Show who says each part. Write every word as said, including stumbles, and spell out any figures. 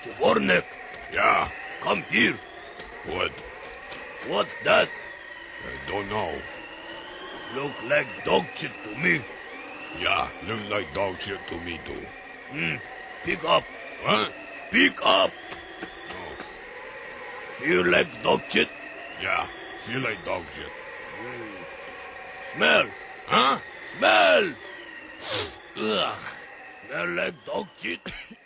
Speaker 1: Dvornik,
Speaker 2: Yeah,
Speaker 1: come here.
Speaker 2: what?
Speaker 1: What's that?
Speaker 2: I don't know.
Speaker 1: Look like dog shit to me.
Speaker 2: Yeah, look like dog shit to me too.
Speaker 1: Hmm. Pick up.
Speaker 2: What?
Speaker 1: Pick up.
Speaker 2: Oh,
Speaker 1: Feel like dog shit?
Speaker 2: yeah, feel like dog shit.
Speaker 1: Hmm. Smell.
Speaker 2: Huh?
Speaker 1: Smell. Ugh. Smell like dog shit.